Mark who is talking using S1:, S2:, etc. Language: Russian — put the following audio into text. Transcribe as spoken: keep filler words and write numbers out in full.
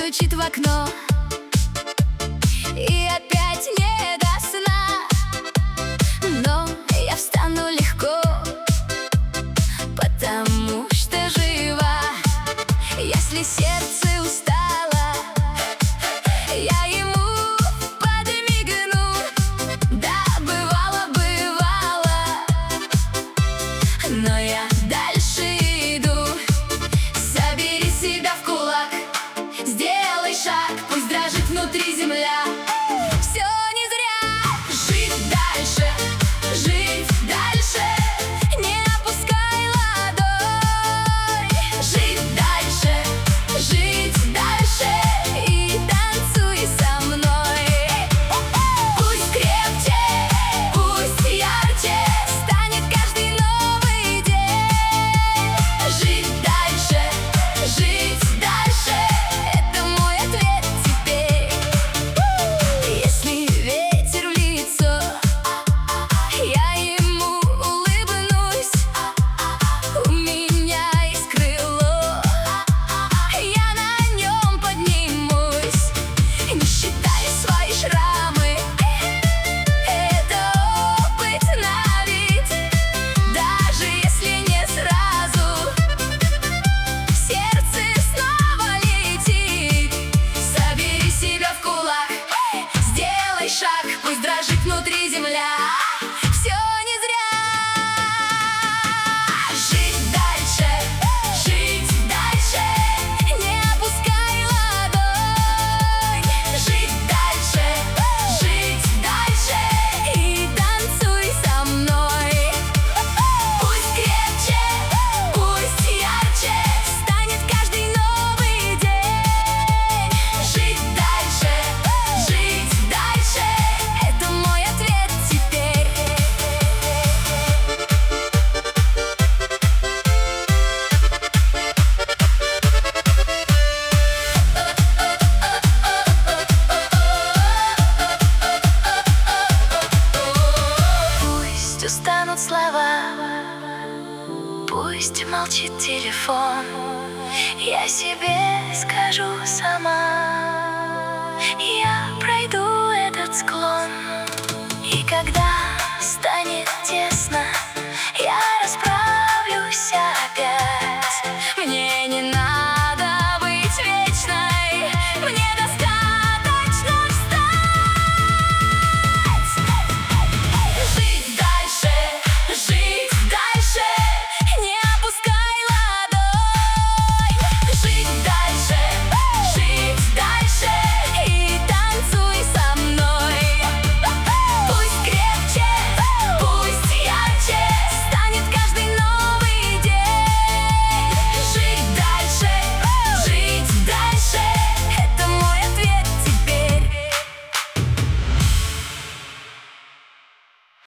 S1: стучит в окно, и опять не до сна. Но я встану легко, потому что жива. Если сердце устало, я ему подмигну. Да, бывало, бывало, но я дальше иду. Собери себя в кулак, сделай шаг, пусть дрожит внутри земля. Все не зря. Жить дальше, жить дальше, не опускай ладонь. Жить дальше, жить дальше и танцуй со мной. Пусть крепче, пусть ярче станет каждый новый день. Жить дальше, жить дальше — это мой ответ теперь. Если ветер в лицо, я ему улыбнусь. У меня есть крыло, я на нем поднимусь. Не считай свои шрамы, это опыт на вид. Даже если не сразу, сердце снова летит. Собери себя в кулак, сделай шаг, пусть дрожит внутри земля. Все не зря. Жить дальше, жить дальше, не опускай ладонь. Жить дальше, жить дальше и танцуй со мной. Пусть крепче, пусть ярче станет каждый новый день. Жить дальше, жить дальше — это мой ответ теперь. Пусть устанут слова, пусть молчит телефон, я себе скажу сама.